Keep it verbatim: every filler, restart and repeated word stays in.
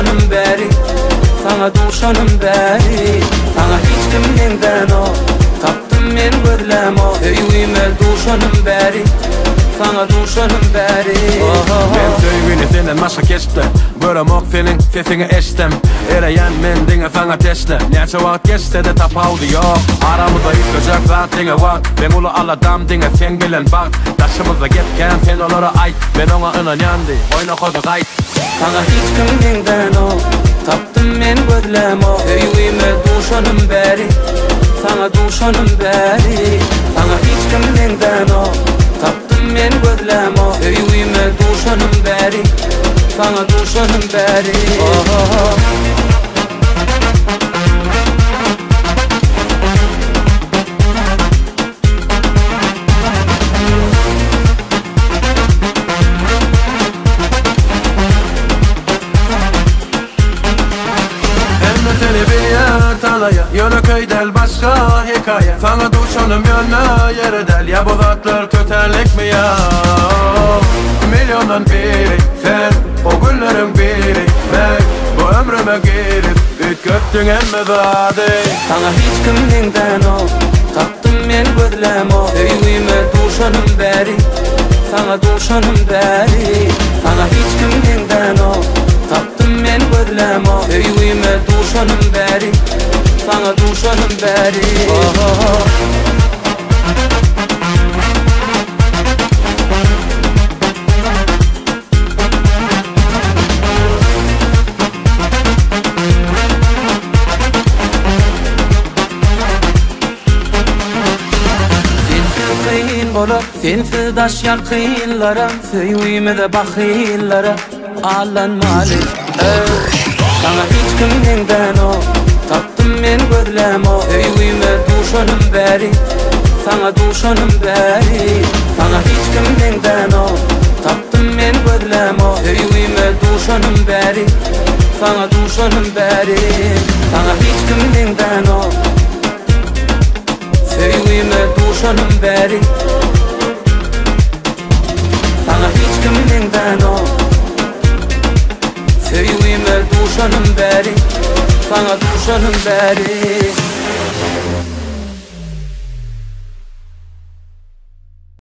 duşanım beri, sana duşanım beri. Sana hiç kimden o, taptım men gözlem o. Öyüme duşanım beri, sana duşanım beri. Men söýgüni senden maşa geçti, göremok senin sesini eştem. Ereyen men diňe sana teşle, näçe wagt geçse de tapawdy ýok. Aramyzda ýetjek zat diňe wagt, ben uly aladam diňe sen bilen bak. Daşymyza getken sen olara aýt, ben oňa ynanýandy, oýna gozy gaýt. Sana hiç kimden o, taptım men gözlem o. Öyüme duşanım beri, sana duşanım beri. Sana hiç kimden o, taptım men gözlem o. Öyüme duşanım beri, sana duşanım beri. Yönü köydel başka hikaye, sana duşanım yönü yere del. Ya bu zatlar köterlik mi ya? Milyondan biri sen, o günlerin biri ben. Bu ömrüme girip üt köttün emme zade. Sana hiç kimden o, taptım men gözlem o. Öyüme duşanım beri, sana duşanım beri. Sana hiç kimden o, taptım men gözlem o. Öyüme duşanım beri, sana duşanım beri. Sensiz daşyan kıyınlara, söýüme de bakıylara. Alan malik, sana hiç kimden o, taptım men gözlem o. Öyüme duşanım beri, sana duşanım beri. Sana hiç kimden o, taptım men gözlem o. Öyüme duşanım beri, sana duşanım beri. Sana hiç kimden o, öyüme duşanım beri. Sana hiç kimden o, öyüme duşanım beri, sana duşanım beri.